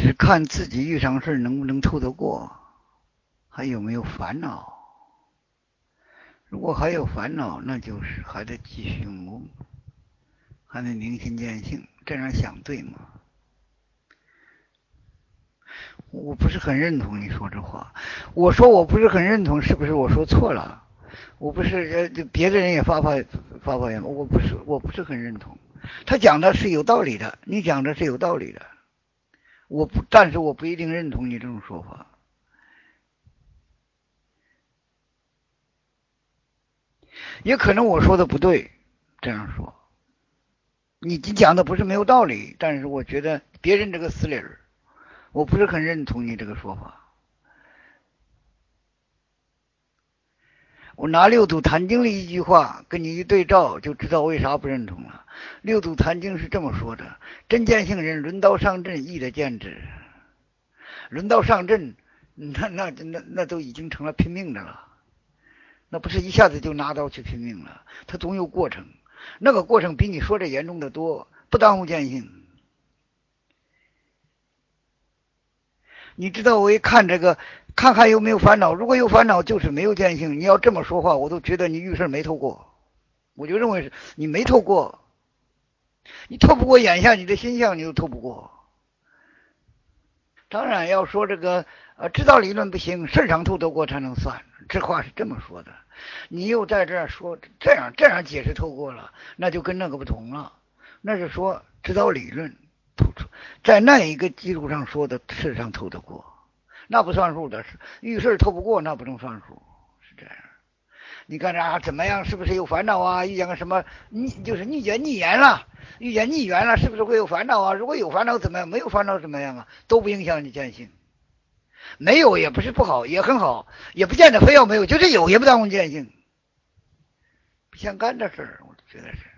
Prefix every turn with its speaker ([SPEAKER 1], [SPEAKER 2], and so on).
[SPEAKER 1] 只看自己遇上事能不能透得过，还有没有烦恼。如果还有烦恼，那就是还得继续用功，还得明心见性，这样想对吗？我不是很认同你说这话。我说我不是很认同，是不是我说错了？我不是别的人也发言，我不是很认同。他讲的是有道理的，你讲的是有道理的，但是我不一定认同你这种说法。也可能我说的不对，这样说，你讲的不是没有道理，但是我觉得别人这个死理儿，我不是很认同你这个说法。我拿六祖坛经的一句话跟你一对照，就知道为啥不认同了。六祖坛经是这么说的：真见性人轮刀上阵，亦得见之。轮刀上阵，那都已经成了拼命的了，那不是一下子就拿刀去拼命了，他总有过程，那个过程比你说的严重的多，不耽误见性。你知道我一看这个，看看有没有烦恼，如果有烦恼就是没有见性。你要这么说话，我都觉得你遇事没透过，我就认为是你没透过，你透不过眼下你的心相，你都透不过。当然要说这个知道理论不行，事上透得过才能算，这话是这么说的。你又在这儿说这样解释透过了，那就跟那个不同了。那是说知道理论透出，在那一个基础上说的事上透得过，那不算数的，是遇事透不过，那不能算数，是这样。你看这怎么样？是不是有烦恼啊？遇见个什么就是逆缘了，遇见逆缘了，是不是会有烦恼啊？如果有烦恼怎么样？没有烦恼怎么样啊？都不影响你见性。没有也不是不好，也很好，也不见得非要没有，就是有也不耽误见性。不相干的事儿，我觉得是。